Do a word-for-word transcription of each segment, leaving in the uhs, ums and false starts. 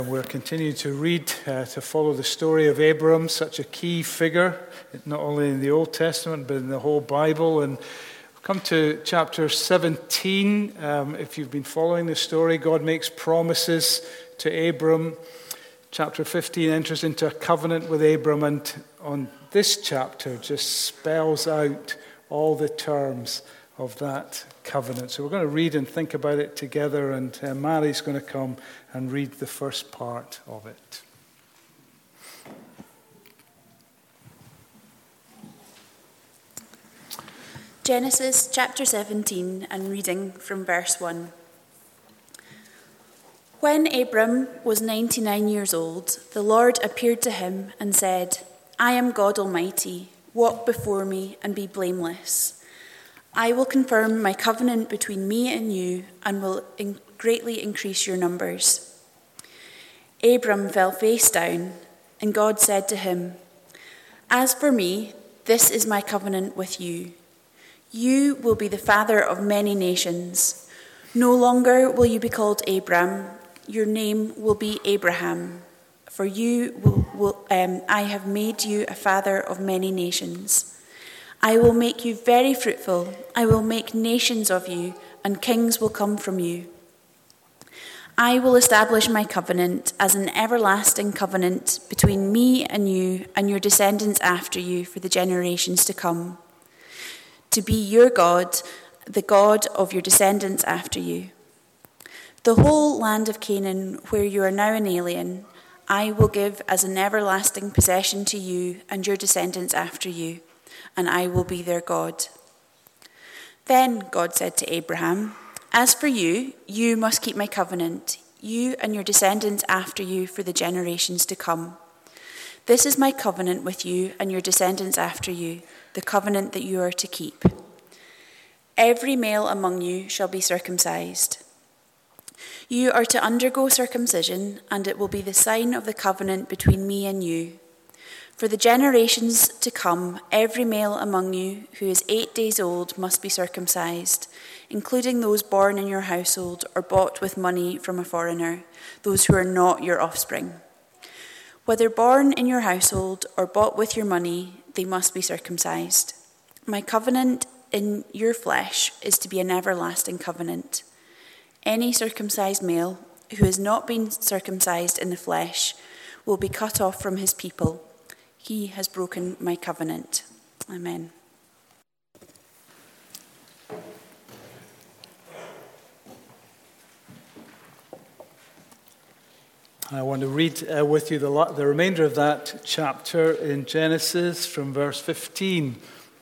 We're continuing to read, uh, to follow the story of Abram, such a key figure, not only in the Old Testament, but in the whole Bible. And we've come to chapter seventeen. Um, if you've been following the story, God makes promises to Abram. Chapter fifteen enters into a covenant with Abram, and on this chapter just spells out all the terms of that covenant. So we're going to read and think about it together, and uh, Mary's going to come and read the first part of it. Genesis chapter seventeen, and reading from verse one. When Abram was ninety-nine years old, the Lord appeared to him and said, "I am God Almighty. Walk before me and be blameless. I will confirm my covenant between me and you and will in- greatly increase your numbers." Abram fell face down, and God said to him, "As for me, this is my covenant with you. You will be the father of many nations. No longer will you be called Abram. Your name will be Abraham, for you will, will um, I have made you a father of many nations. I will make you very fruitful. I will make nations of you, and kings will come from you. I will establish my covenant as an everlasting covenant between me and you and your descendants after you for the generations to come, to be your God, the God of your descendants after you. The whole land of Canaan, where you are now an alien, I will give as an everlasting possession to you and your descendants after you, and I will be their God." Then God said to Abraham, "As for you, you must keep my covenant, you and your descendants after you for the generations to come. This is my covenant with you and your descendants after you, the covenant that you are to keep. Every male among you shall be circumcised. You are to undergo circumcision, and it will be the sign of the covenant between me and you. For the generations to come, every male among you who is eight days old must be circumcised, including those born in your household or bought with money from a foreigner, those who are not your offspring. Whether born in your household or bought with your money, they must be circumcised. My covenant in your flesh is to be an everlasting covenant. Any circumcised male who has not been circumcised in the flesh will be cut off from his people. He has broken my covenant." Amen. I want to read uh, with you the, the remainder of that chapter in Genesis from verse fifteen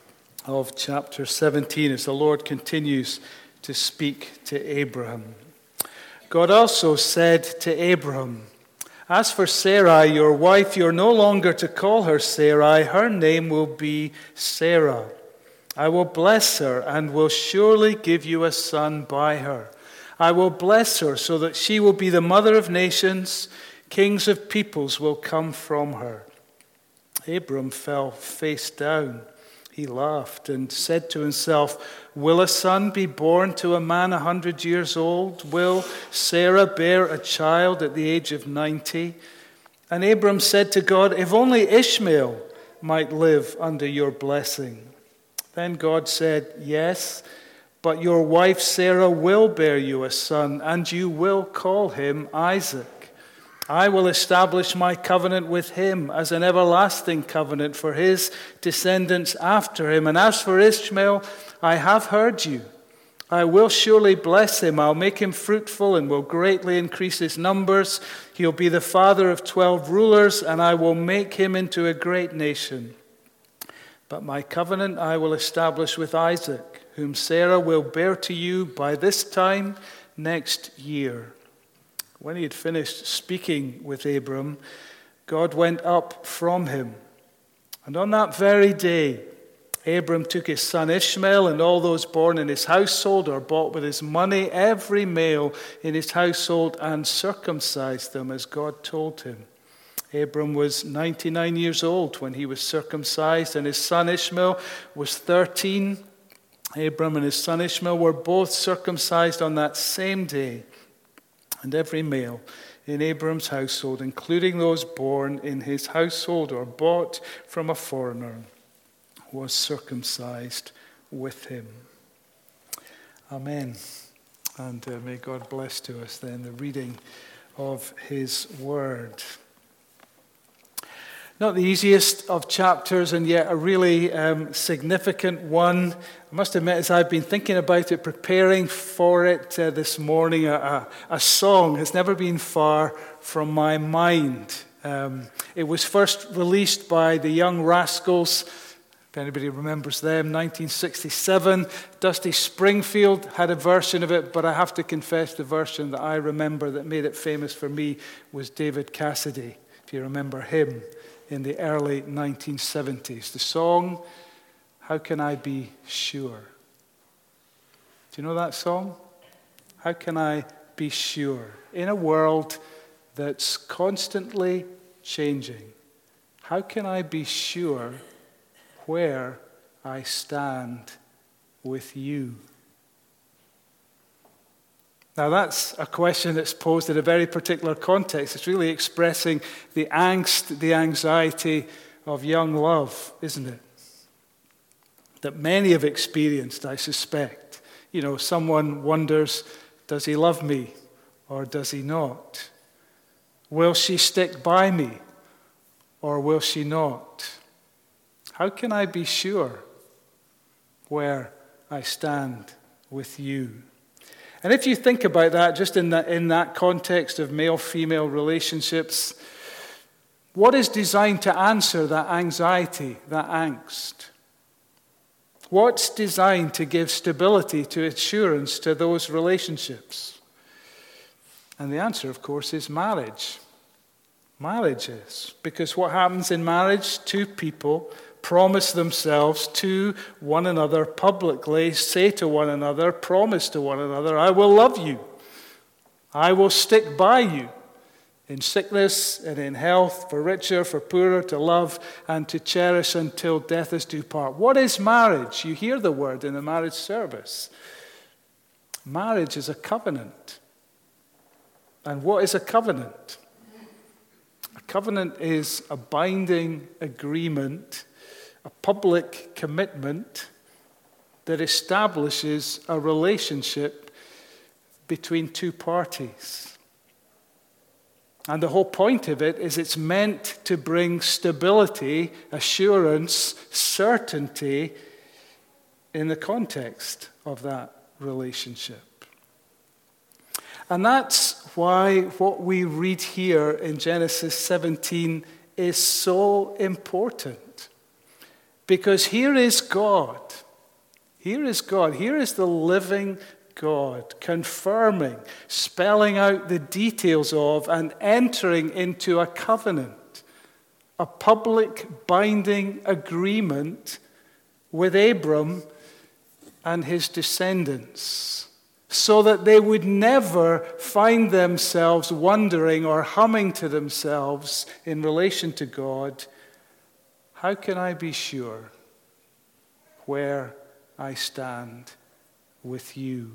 of chapter seventeen as the Lord continues to speak to Abraham. God also said to Abraham, "As for Sarai, your wife, you're no longer to call her Sarai. Her name will be Sarah. I will bless her and will surely give you a son by her. I will bless her so that she will be the mother of nations. Kings of peoples will come from her." Abram fell face down. He laughed and said to himself, "Will a son be born to a man a hundred years old? Will Sarah bear a child at the age of ninety? And Abram said to God, "If only Ishmael might live under your blessing." Then God said, "Yes, but your wife Sarah will bear you a son, and you will call him Isaac. I will establish my covenant with him as an everlasting covenant for his descendants after him. And as for Ishmael, I have heard you. I will surely bless him. I'll make him fruitful and will greatly increase his numbers. He'll be the father of twelve rulers, and I will make him into a great nation. But my covenant I will establish with Isaac, whom Sarah will bear to you by this time next year." When he had finished speaking with Abram, God went up from him. And on that very day, Abram took his son Ishmael and all those born in his household or bought with his money, every male in his household, and circumcised them as God told him. Abram was ninety-nine years old when he was circumcised, and his son Ishmael was thirteen. Abram and his son Ishmael were both circumcised on that same day. And every male in Abram's household, including those born in his household or bought from a foreigner, was circumcised with him. Amen. And uh, may God bless to us then the reading of his word. Not the easiest of chapters, and yet a really um, significant one. I must admit, as I've been thinking about it, preparing for it uh, this morning, a, a, a song has never been far from my mind. Um, it was first released by the Young Rascals, if anybody remembers them, nineteen sixty-seven. Dusty Springfield had a version of it, but I have to confess the version that I remember that made it famous for me was David Cassidy, if you remember him, in the early nineteen seventies. The song, How Can I Be Sure? Do you know that song? How can I be sure? In a world that's constantly changing, how can I be sure where I stand with you? Now that's a question that's posed in a very particular context. It's really expressing the angst, the anxiety of young love, isn't it? That many have experienced, I suspect. You know, someone wonders, does he love me or does he not? Will she stick by me or will she not? How can I be sure where I stand with you? And if you think about that, just in that, in that context of male-female relationships, what is designed to answer that anxiety, that angst? What's designed to give stability, to assurance to those relationships? And the answer, of course, is marriage. Marriage is. Because what happens in marriage? Two people promise themselves to one another publicly, say to one another, promise to one another, I will love you. I will stick by you in sickness and in health, for richer, for poorer, to love and to cherish until death us do part. What is marriage? You hear the word in the marriage service. Marriage is a covenant. And what is a covenant? A covenant is a binding agreement, a public commitment that establishes a relationship between two parties. And the whole point of it is it's meant to bring stability, assurance, certainty in the context of that relationship. And that's why what we read here in Genesis seventeen is so important. Because here is God. Here is God. Here is the living God confirming, spelling out the details of, and entering into a covenant, a public binding agreement with Abram and his descendants, so that they would never find themselves wondering or humming to themselves in relation to God, how can I be sure where I stand with you?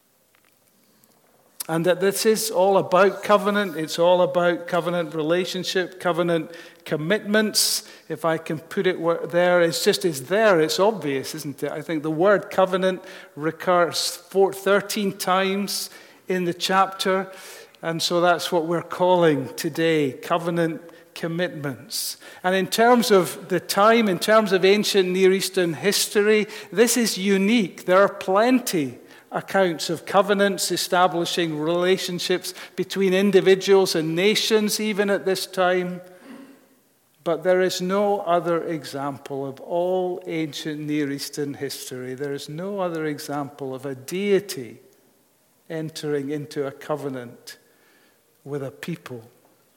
And that this is all about covenant. It's all about covenant relationship, covenant commitments. If I can put it there, it's just it's there. It's obvious, isn't it? I think the word covenant recurs thirteen times in the chapter. And so that's what we're calling today, covenant commitments. And in terms of the time, in terms of ancient Near Eastern history, this is unique. There are plenty accounts of covenants establishing relationships between individuals and nations, even at this time. But there is no other example of all ancient Near Eastern history. There is no other example of a deity entering into a covenant with a people.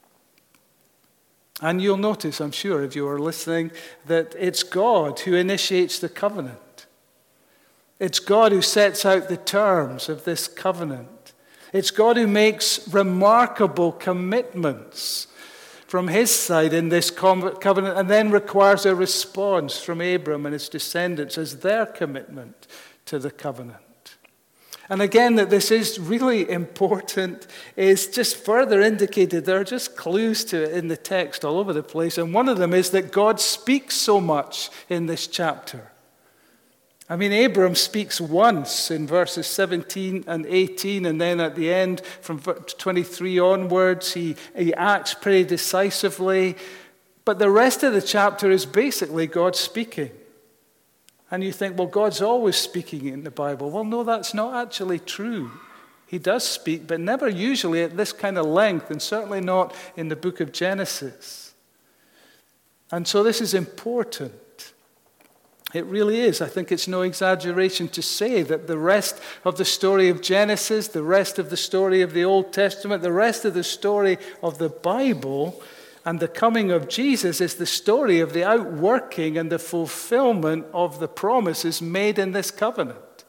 And you'll notice, I'm sure, if you are listening, that it's God who initiates the covenant. It's God who sets out the terms of this covenant. It's God who makes remarkable commitments from his side in this covenant and then requires a response from Abram and his descendants as their commitment to the covenant. And again, that this is really important is just further indicated. There are just clues to it in the text all over the place. And one of them is that God speaks so much in this chapter. I mean, Abram speaks once in verses seventeen and eighteen, and then at the end, from twenty-three onwards, he, he acts pretty decisively. But the rest of the chapter is basically God speaking. And you think, well, God's always speaking in the Bible. Well, no, that's not actually true. He does speak, but never usually at this kind of length, and certainly not in the book of Genesis. And so this is important. It really is. I think it's no exaggeration to say that the rest of the story of Genesis, the rest of the story of the Old Testament, the rest of the story of the Bible, and the coming of Jesus is the story of the outworking and the fulfillment of the promises made in this covenant.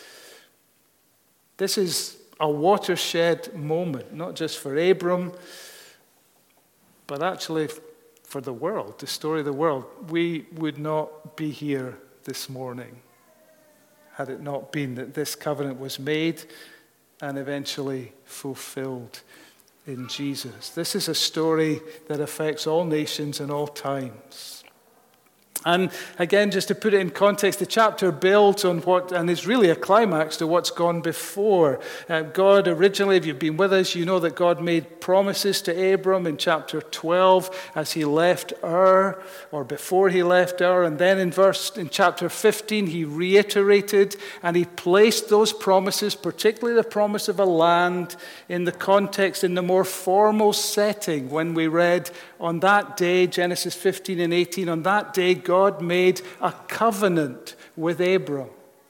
This is a watershed moment, not just for Abram, but actually for the world, the story of the world. We would not be here this morning had it not been that this covenant was made and eventually fulfilled in Jesus. This is a story that affects all nations and all times. And again, just to put it in context, the chapter builds on what, and is really a climax to what's gone before. Uh, God originally, if you've been with us, you know that God made promises to Abram in chapter twelve as he left Ur, or before he left Ur. And then in verse, in chapter fifteen, he reiterated and he placed those promises, particularly the promise of a land, in the context, in the more formal setting when we read on that day, Genesis fifteen and eighteen, on that day, God made a covenant with Abram.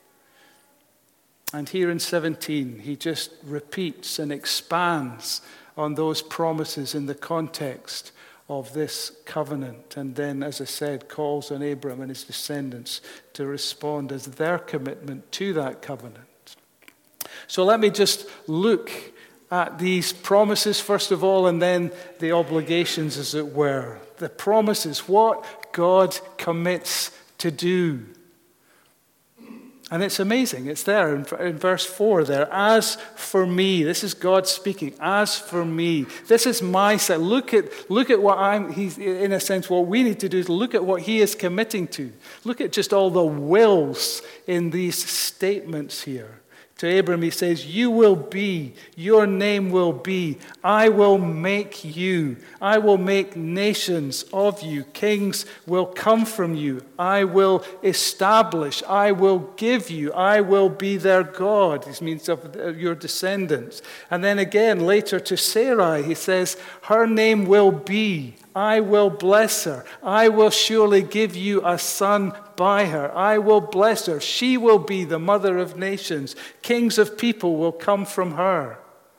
And here in seventeen, he just repeats and expands on those promises in the context of this covenant. And then, as I said, calls on Abram and his descendants to respond as their commitment to that covenant. So let me just look at these promises first of all, and then the obligations, as it were. The promises, what God commits to do. And it's amazing. It's there in, in verse four there. As for me, this is God speaking. As for me, this is my side. Look at look at what I'm. He's in a sense. What we need to do is look at what He is committing to. Look at just all the wills in these statements here. To Abram, he says, you will be, your name will be, I will make you, I will make nations of you, kings will come from you, I will establish, I will give you, I will be their God. This means of your descendants. And then again, later to Sarai, he says, her name will be, I will bless her. I will surely give you a son by her. I will bless her. She will be the mother of nations. Kings of people will come from her.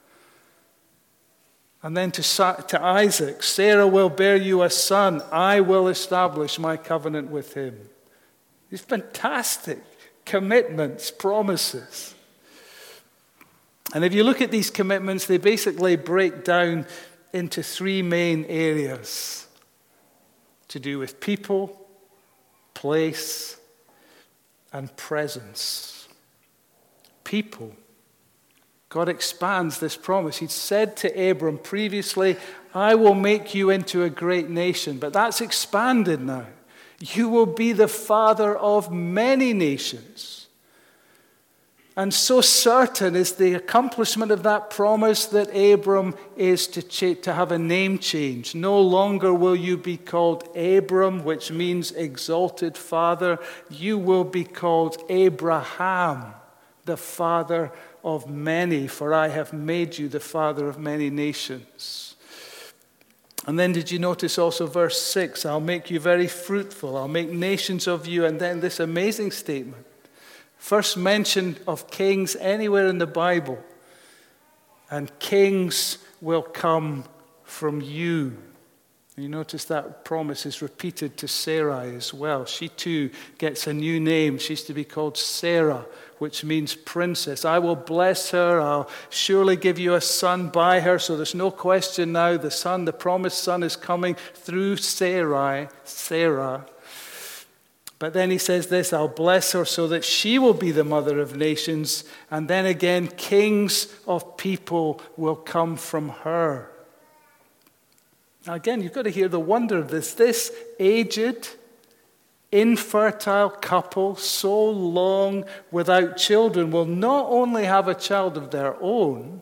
And then to, to Isaac, Sarah will bear you a son. I will establish my covenant with him. These fantastic commitments, promises. And if you look at these commitments, they basically break down into three main areas to do with people, place, and presence. People. God expands this promise. He'd said to Abram previously, I will make you into a great nation. But that's expanded now. You will be the father of many nations. And so certain is the accomplishment of that promise that Abram is to, cha- to have a name change. No longer will you be called Abram, which means exalted father. You will be called Abraham, the father of many, for I have made you the father of many nations. And then did you notice also verse six, I'll make you very fruitful, I'll make nations of you, and then this amazing statement. First mention of kings anywhere in the Bible. And kings will come from you. You notice that promise is repeated to Sarai as well. She too gets a new name. She's to be called Sarah, which means princess. I will bless her. I'll surely give you a son by her. So there's no question now. The son, the promised son, is coming through Sarai, Sarah. But then he says this, I'll bless her so that she will be the mother of nations. And then again, kings of people will come from her. Now again, you've got to hear the wonder of this. This aged, infertile couple, so long without children, will not only have a child of their own,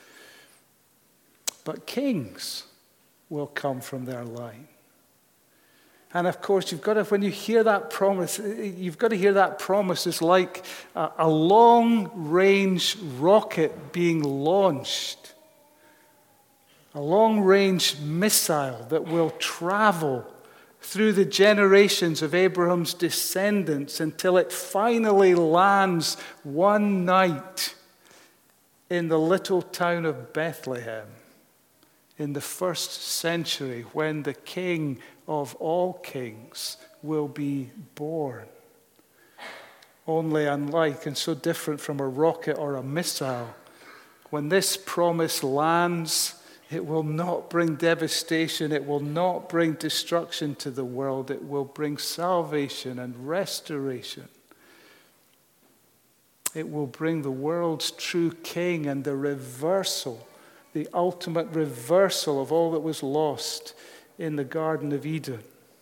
but kings will come from their line. And of course, you've got to, when you hear that promise, you've got to hear that promise is like a, a long-range rocket being launched. A long-range missile that will travel through the generations of Abraham's descendants until it finally lands one night in the little town of Bethlehem in the first century, when the King of all kings will be born. Only unlike and so different from a rocket or a missile, when this promise lands, it will not bring devastation, it will not bring destruction to the world, it will bring salvation and restoration. It will bring the world's true king and the reversal, the ultimate reversal of all that was lost in the Garden of Eden.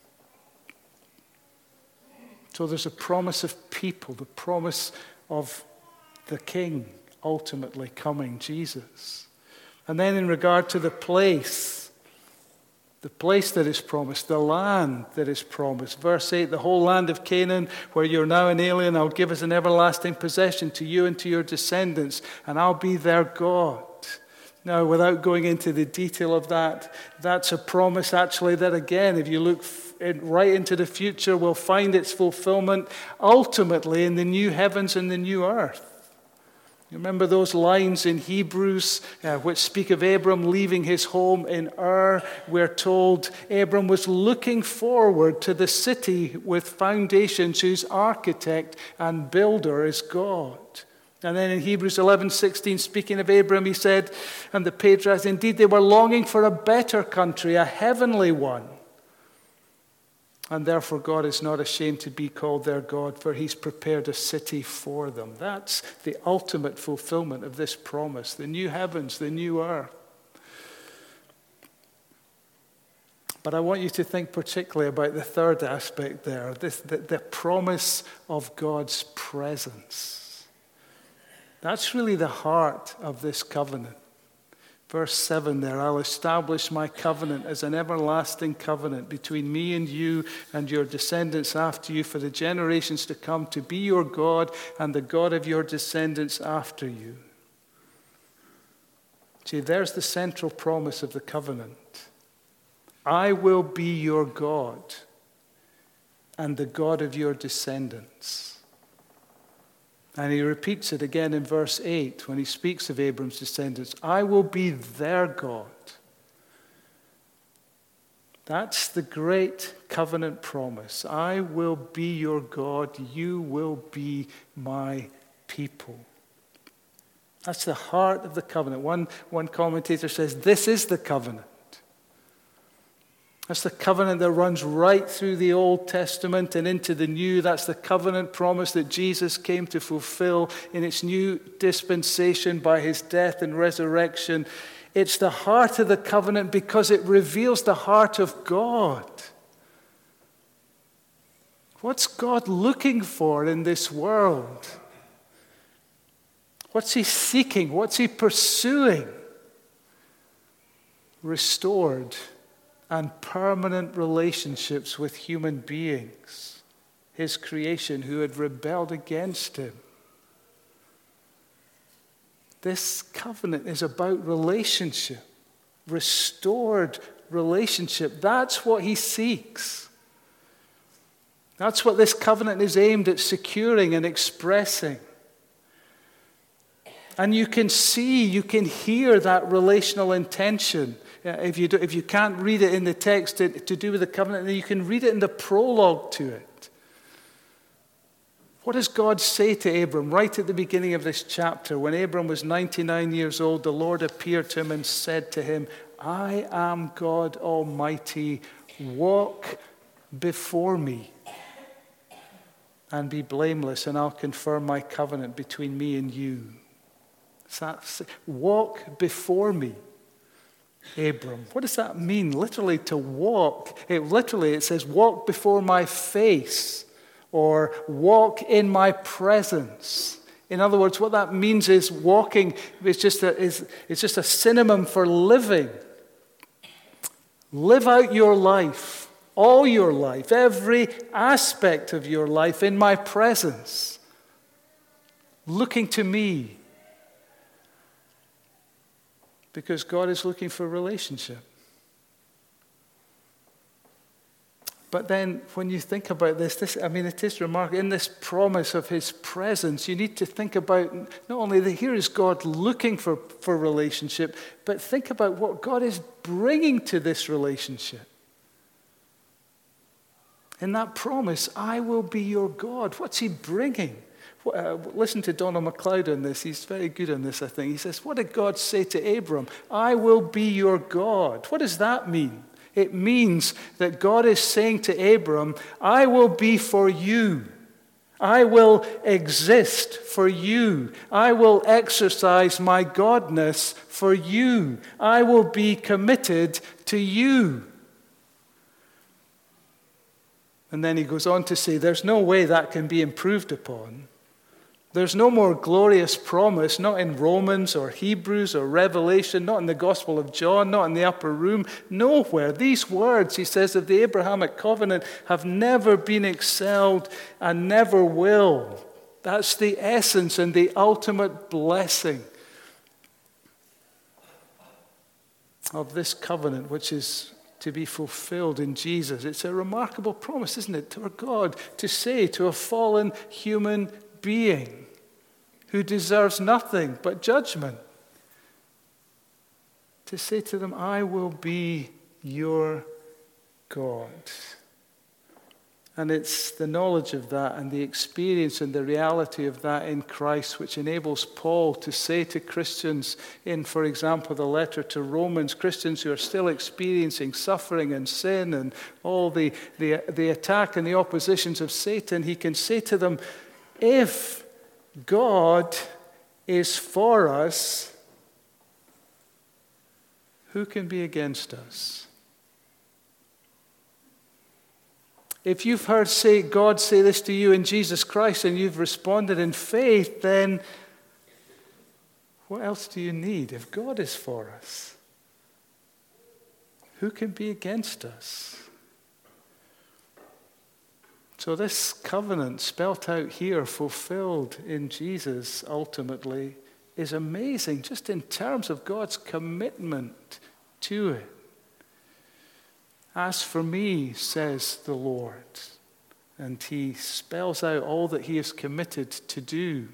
So there's a promise of people, the promise of the King ultimately coming, Jesus. And then in regard to the place, the place that is promised, the land that is promised. Verse eight, the whole land of Canaan, where you're now an alien, I'll give as an everlasting possession to you and to your descendants, and I'll be their God. Now, without going into the detail of that, that's a promise actually that, again, if you look right into the future, will find its fulfillment ultimately in the new heavens and the new earth. You remember those lines in Hebrews uh, which speak of Abram leaving his home in Ur? We're told Abram was looking forward to the city with foundations whose architect and builder is God. And then in Hebrews eleven sixteen, speaking of Abram, he said, and the patriarchs, indeed, they were longing for a better country, a heavenly one. And therefore God is not ashamed to be called their God, for he's prepared a city for them. That's the ultimate fulfillment of this promise, the new heavens, the new earth. But I want you to think particularly about the third aspect there, this, the, the promise of God's presence. That's really the heart of this covenant. Verse seven there, I'll establish my covenant as an everlasting covenant between me and you and your descendants after you for the generations to come, to be your God and the God of your descendants after you. See, there's the central promise of the covenant. I will be your God and the God of your descendants. And he repeats it again in verse eight when he speaks of Abram's descendants. I will be their God. That's the great covenant promise. I will be your God. You will be my people. That's the heart of the covenant. One, one commentator says, this is the covenant. That's the covenant that runs right through the Old Testament and into the New. That's the covenant promise that Jesus came to fulfill in its new dispensation by his death and resurrection. It's the heart of the covenant because it reveals the heart of God. What's God looking for in this world? What's he seeking? What's he pursuing? Restored and permanent relationships with human beings, his creation who had rebelled against him. This covenant is about relationship, restored relationship. That's what he seeks. That's what this covenant is aimed at securing and expressing. And you can see, you can hear that relational intention. If you, do, if you can't read it in the text to, to do with the covenant, then you can read it in the prologue to it. What does God say to Abram right at the beginning of this chapter? When Abram was ninety-nine years old, the Lord appeared to him and said to him, I am God Almighty, walk before me. and be blameless, and I'll confirm my covenant between me and you. So walk before me, Abram. What does that mean? Literally to walk. It, literally it says walk before my face or walk in my presence. In other words, what that means is walking is just a, is, it's just a synonym for living. Live out your life, all your life, every aspect of your life in my presence, looking to me. Because God is looking for relationship. But then when you think about this, this, I mean, it is remarkable. In this promise of his presence, you need to think about not only that here is God looking for, for relationship, but think about what God is bringing to this relationship. In that promise, I will be your God. What's he bringing? Uh, listen to Donald MacLeod on this. He's very good on this, I think. He says, what did God say to Abram? I will be your God. What does that mean? It means that God is saying to Abram, I will be for you. I will exist for you. I will exercise my godness for you. I will be committed to you. And then he goes on to say, there's no way that can be improved upon. There's no more glorious promise, not in Romans or Hebrews or Revelation, not in the Gospel of John, not in the upper room, nowhere. These words, he says, of the Abrahamic covenant have never been excelled and never will. That's the essence and the ultimate blessing of this covenant, which is to be fulfilled in Jesus. It's a remarkable promise, isn't it, to our God to say to a fallen human being who deserves nothing but judgment, to say to them, I will be your God. And it's the knowledge of that and the experience and the reality of that in Christ which enables Paul to say to Christians in, for example, the letter to Romans, Christians who are still experiencing suffering and sin and all the, the, the attack and the oppositions of Satan, he can say to them, if God is for us, who can be against us? If you've heard say, God say this to you in Jesus Christ and you've responded in faith, then what else do you need? If God is for us, who can be against us? So this covenant spelt out here, fulfilled in Jesus ultimately, is amazing just in terms of God's commitment to it. As for me, says the Lord, and he spells out all that he is committed to do.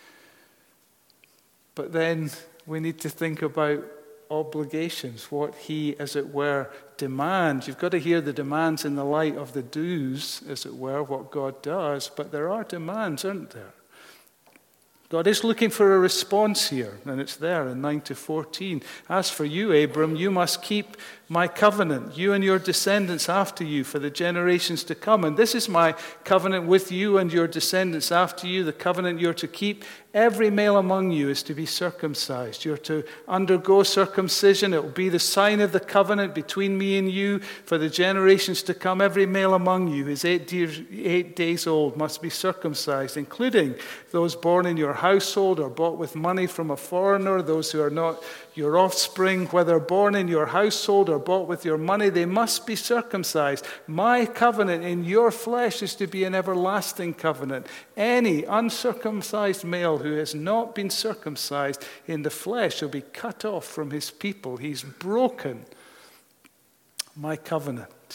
But then we need to think about obligations, what he, as it were, demands. You've got to hear the demands in the light of the do's, as it were, what God does, but there are demands, aren't there? God is looking for a response here, and it's there in nine to fourteen. As for you, Abram, you must keep my covenant, you and your descendants after you, for the generations to come. And this is my covenant with you and your descendants after you, the covenant you're to keep. Every male among you is to be circumcised. You're to undergo circumcision. It will be the sign of the covenant between me and you for the generations to come. Every male among you who is eight, years, eight days old must be circumcised, including those born in your household or bought with money from a foreigner, those who are not your offspring, whether born in your household or bought with your money, they must be circumcised. My covenant in your flesh is to be an everlasting covenant. Any uncircumcised male who has not been circumcised in the flesh will be cut off from his people. He's broken my covenant.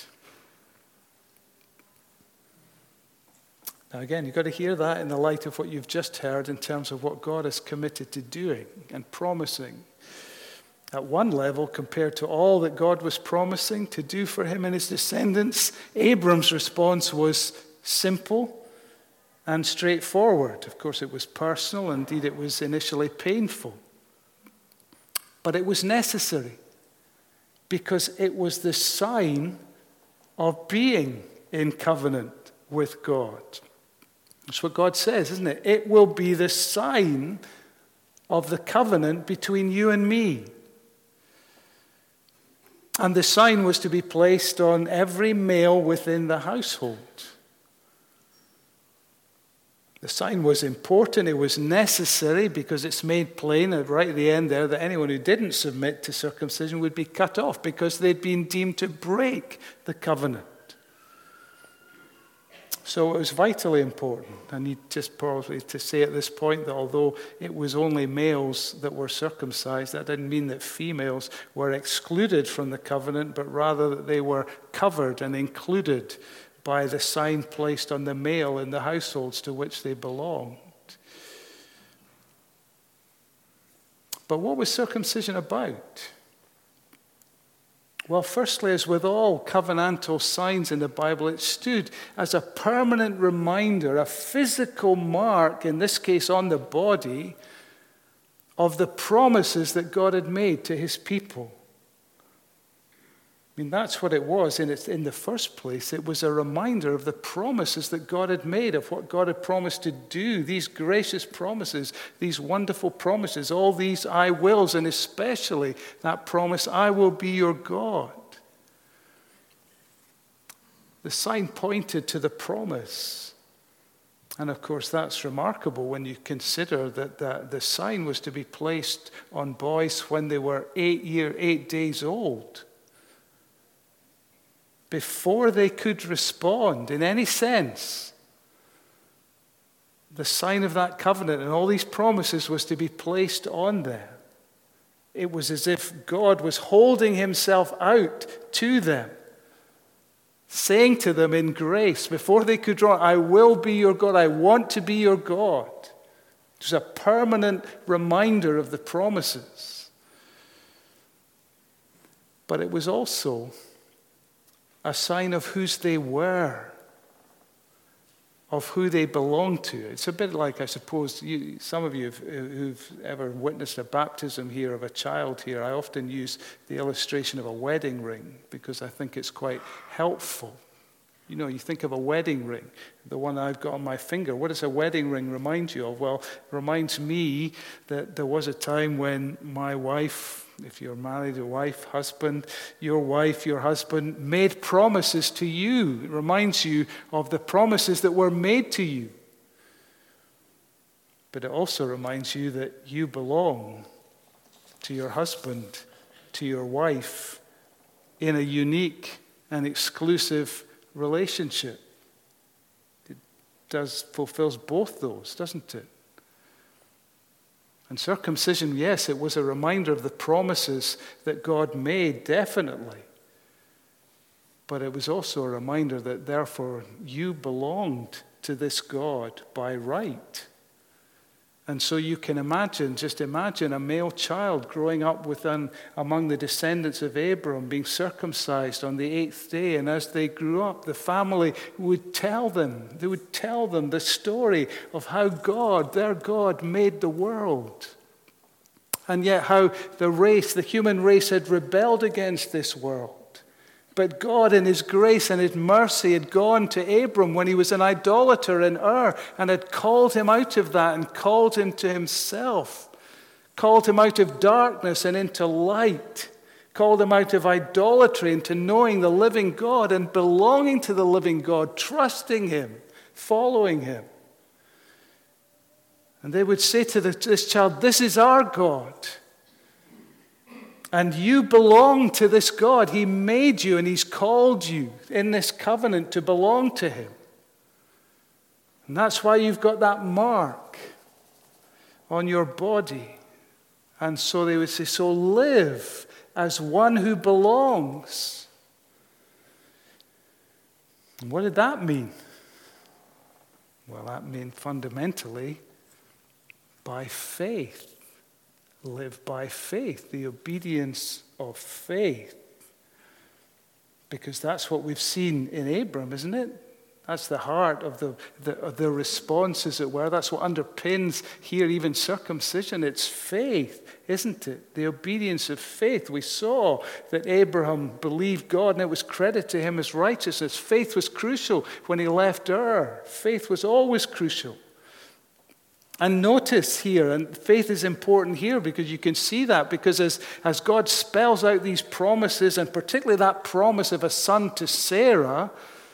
Now again, you've got to hear that in the light of what you've just heard in terms of what God is committed to doing and promising. At one level, compared to all that God was promising to do for him and his descendants, Abram's response was simple and straightforward. Of course, it was personal. Indeed, it was initially painful. But it was necessary because it was the sign of being in covenant with God. That's what God says, isn't it? It will be the sign of the covenant between you and me. And the sign was to be placed on every male within the household. The sign was important, it was necessary, because it's made plain right at the end there that anyone who didn't submit to circumcision would be cut off because they'd been deemed to break the covenant. So it was vitally important. I need just probably to say at this point that although it was only males that were circumcised, that didn't mean that females were excluded from the covenant, but rather that they were covered and included by the sign placed on the male in the households to which they belonged. But what was circumcision about? Well, firstly, as with all covenantal signs in the Bible, it stood as a permanent reminder, a physical mark, in this case on the body, of the promises that God had made to his people. I mean, that's what it was in, its, in the first place. It was a reminder of the promises that God had made, of what God had promised to do, these gracious promises, these wonderful promises, all these I wills, and especially that promise, I will be your God. The sign pointed to the promise. And of course, that's remarkable when you consider that the, the sign was to be placed on boys when they were eight year, eight days old. Before they could respond in any sense, the sign of that covenant and all these promises was to be placed on them. It was as if God was holding himself out to them, saying to them in grace, before they could draw, I will be your God, I want to be your God. It was a permanent reminder of the promises. But it was also a sign of whose they were, of who they belonged to. It's a bit like, I suppose, you, some of you who've ever witnessed a baptism here of a child here, I often use the illustration of a wedding ring because I think it's quite helpful. You know, you think of a wedding ring, the one I've got on my finger. What does a wedding ring remind you of? Well, it reminds me that there was a time when my wife, if you're married, a wife, husband, your wife, your husband, made promises to you. It reminds you of the promises that were made to you. But it also reminds you that you belong to your husband, to your wife, in a unique and exclusive relationship. It does fulfills both those, doesn't it? And circumcision, yes, it was a reminder of the promises that God made, definitely. But it was also a reminder that therefore you belonged to this God by right. And so you can imagine, just imagine a male child growing up within, among the descendants of Abram, being circumcised on the eighth day. And as they grew up, the family would tell them, they would tell them the story of how God, their God, made the world. And yet how the race, the human race, had rebelled against this world. But God, in his grace and his mercy, had gone to Abram when he was an idolater in Ur and had called him out of that and called him to himself, called him out of darkness and into light, called him out of idolatry into knowing the living God and belonging to the living God, trusting him, following him. And they would say to this child, this is our God. And you belong to this God. He made you and he's called you in this covenant to belong to him. And that's why you've got that mark on your body. And so they would say, so live as one who belongs. And what did that mean? Well, that meant fundamentally by faith. Live by faith, the obedience of faith. Because that's what we've seen in Abram, isn't it? That's the heart of the, the, of the response, as it were. That's what underpins here even circumcision. It's faith, isn't it? The obedience of faith. We saw that Abraham believed God and it was credited to him as righteousness. Faith was crucial when he left Ur. Faith was always crucial. And notice here, and faith is important here because you can see that, because as, as God spells out these promises, and particularly that promise of a son to Sarah,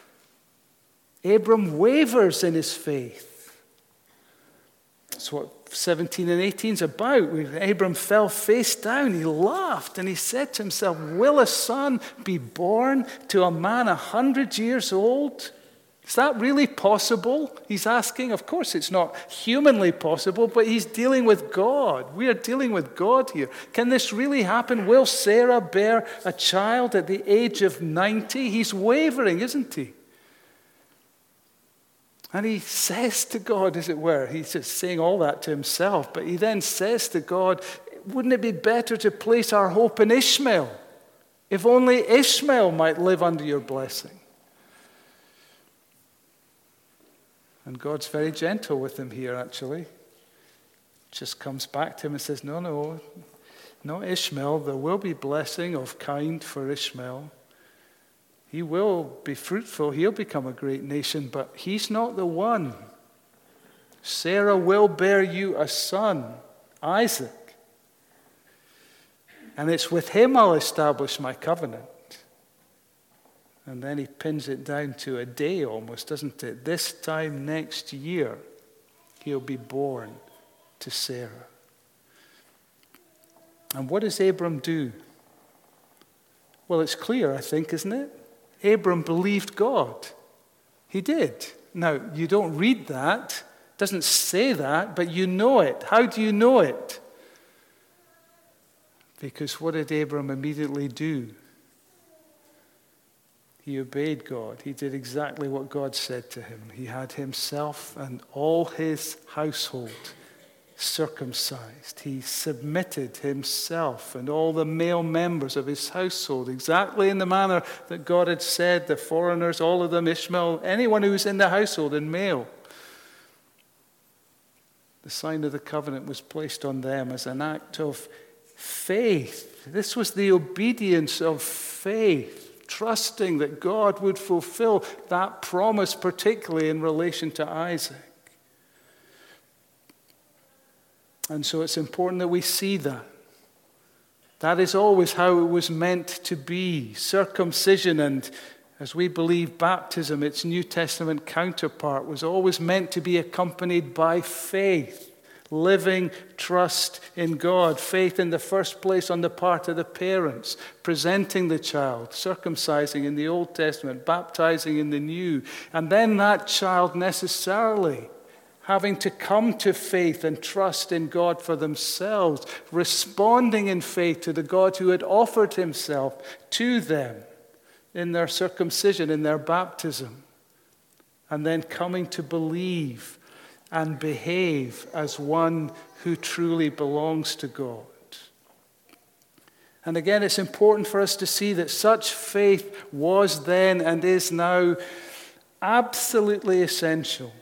Abram wavers in his faith. That's what seventeen and eighteen is about. Abram fell face down. He laughed and he said to himself, will a son be born to a man a hundred years old? Is that really possible? He's asking. Of course, it's not humanly possible, but he's dealing with God. We are dealing with God here. Can this really happen? Will Sarah bear a child at the age of ninety? He's wavering, isn't he? And he says to God, as it were, he's just saying all that to himself, but he then says to God, wouldn't it be better to place our hope in Ishmael? If only Ishmael might live under your blessing. And God's very gentle with him here, actually. Just comes back to him and says, no, no, not Ishmael. There will be blessing of kind for Ishmael. He will be fruitful. He'll become a great nation, but he's not the one. Sarah will bear you a son, Isaac. And it's with him I'll establish my covenant. And then he pins it down to a day almost, doesn't it? This time next year, he'll be born to Sarah. And what does Abram do? Well, it's clear, I think, isn't it? Abram believed God. He did. Now, you don't read that. It doesn't say that, but you know it. How do you know it? Because what did Abram immediately do? He obeyed God. He did exactly what God said to him. He had himself and all his household circumcised. He submitted himself and all the male members of his household exactly in the manner that God had said, the foreigners, all of them, Ishmael, anyone who was in the household and male. The sign of the covenant was placed on them as an act of faith. This was the obedience of faith. Trusting that God would fulfill that promise, particularly in relation to Isaac. And so it's important that we see that. That is always how it was meant to be. Circumcision and, as we believe, baptism, its New Testament counterpart, was always meant to be accompanied by faith. Living trust in God. Faith in the first place on the part of the parents. Presenting the child. Circumcising in the Old Testament. Baptizing in the New. And then that child necessarily having to come to faith and trust in God for themselves. Responding in faith to the God who had offered himself to them in their circumcision, in their baptism. And then coming to believe and behave as one who truly belongs to God. And again, it's important for us to see that such faith was then and is now absolutely essential.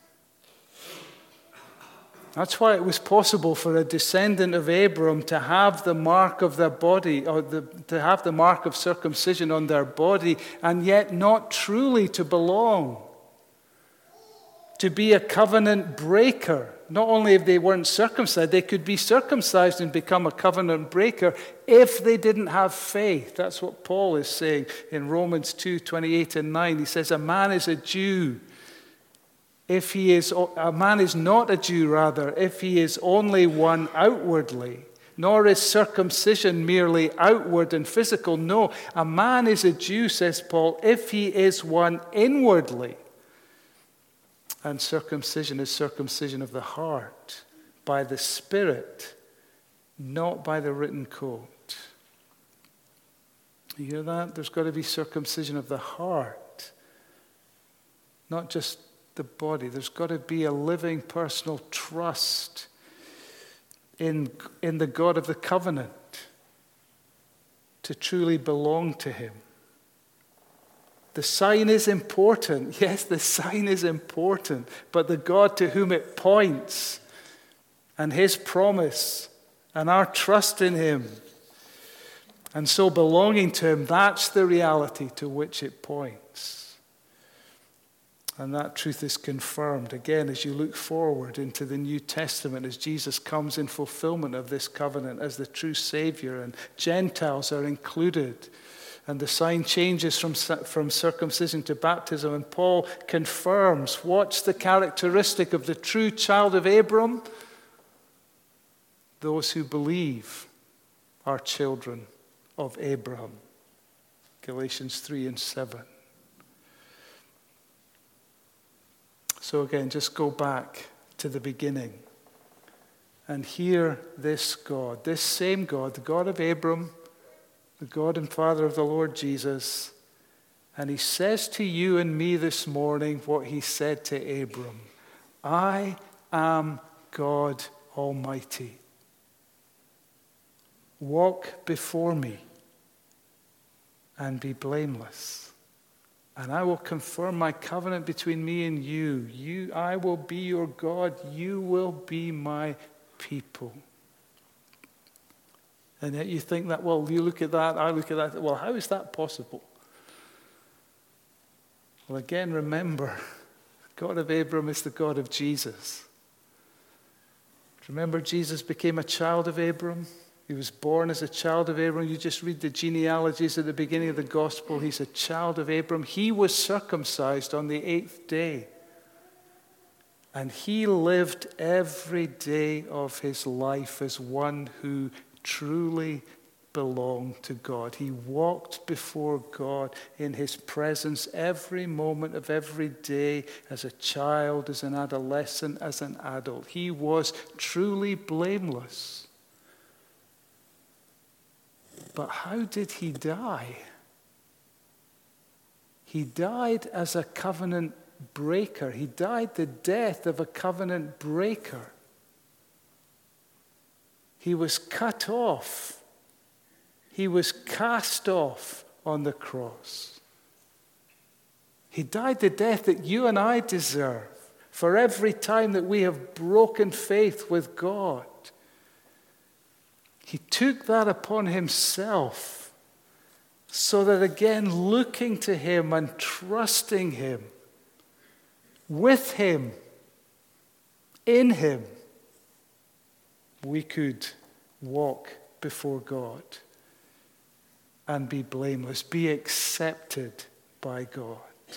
That's why it was possible for a descendant of Abram to have the mark of their body, or the, to have the mark of circumcision on their body, and yet not truly to belong. To be a covenant breaker. Not only if they weren't circumcised, they could be circumcised and become a covenant breaker if they didn't have faith. That's what Paul is saying in Romans two, twenty-eight and nine. He says, a man is a Jew if he is, a man is not a Jew, rather, if he is only one outwardly. Nor is circumcision merely outward and physical. No, a man is a Jew, says Paul, if he is one inwardly. And circumcision is circumcision of the heart, by the Spirit, not by the written code. You hear that? There's got to be circumcision of the heart, not just the body. There's got to be a living personal trust in, in the God of the covenant to truly belong to him. The sign is important. Yes, the sign is important. But the God to whom it points and his promise and our trust in him, and so belonging to him, that's the reality to which it points. And that truth is confirmed again as you look forward into the New Testament, as Jesus comes in fulfillment of this covenant as the true Savior, and Gentiles are included. And the sign changes from, from circumcision to baptism. And Paul confirms what's the characteristic of the true child of Abram? Those who believe are children of Abraham. Galatians three and seven. So again, just go back to the beginning and hear this God, this same God, the God of Abram, the God and Father of the Lord Jesus. And he says to you and me this morning what he said to Abram. I am God Almighty. Walk before me and be blameless. And I will confirm my covenant between me and you. You, I will be your God. You will be my people. And yet you think that, well, you look at that, I look at that. Well, how is that possible? Well, again, remember, God of Abram is the God of Jesus. Remember, Jesus became a child of Abram. He was born as a child of Abram. You just read the genealogies at the beginning of the gospel. He's a child of Abram. He was circumcised on the eighth day. And he lived every day of his life as one who truly belonged to God. He walked before God in his presence every moment of every day, as a child, as an adolescent, as an adult. He was truly blameless. But how did he die? He died as a covenant breaker. He died the death of a covenant breaker. He was cut off. He was cast off on the cross. He died the death that you and I deserve for every time that we have broken faith with God. He took that upon himself so that, again, looking to him and trusting him, with him, in him, we could walk before God and be blameless, be accepted by God.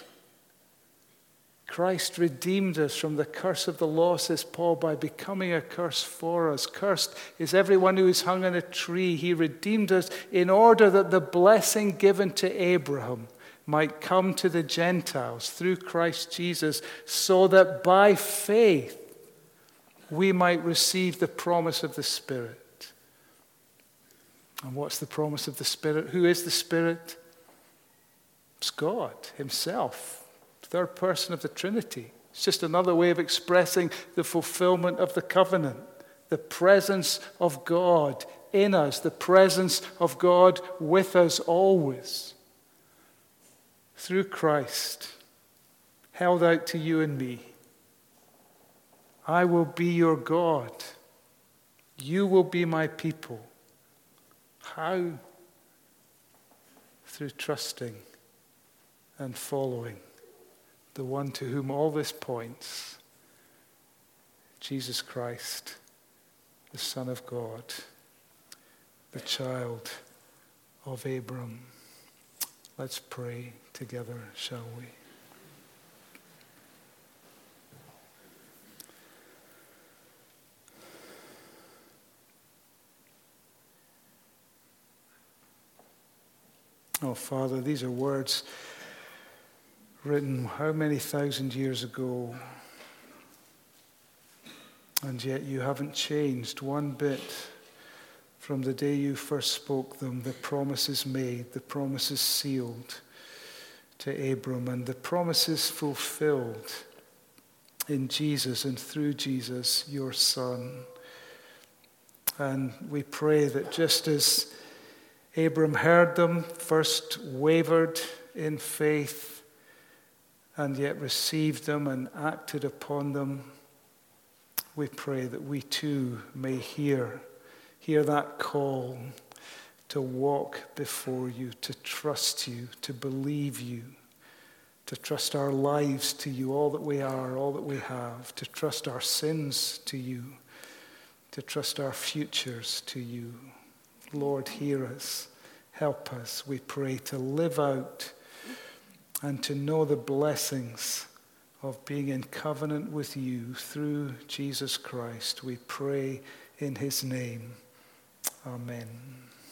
Christ redeemed us from the curse of the law, says Paul, by becoming a curse for us. Cursed is everyone who is hung on a tree. He redeemed us in order that the blessing given to Abraham might come to the Gentiles through Christ Jesus, so that by faith we might receive the promise of the Spirit. And what's the promise of the Spirit? Who is the Spirit? It's God himself. Third person of the Trinity. It's just another way of expressing the fulfillment of the covenant. The presence of God in us. The presence of God with us always. Through Christ, held out to you and me. I will be your God. You will be my people. How? Through trusting and following the one to whom all this points, Jesus Christ, the Son of God, the child of Abram. Let's pray together, shall we? Oh, Father, these are words written how many thousand years ago, and yet you haven't changed one bit from the day you first spoke them. The promises made, the promises sealed to Abram, and the promises fulfilled in Jesus and through Jesus, your Son. And we pray that just as Abram heard them, first wavered in faith and yet received them and acted upon them, we pray that we too may hear, hear that call to walk before you, to trust you, to believe you, to trust our lives to you, all that we are, all that we have, to trust our sins to you, to trust our futures to you. Lord, hear us. Help us, we pray, to live out and to know the blessings of being in covenant with you through Jesus Christ. We pray in his name. Amen.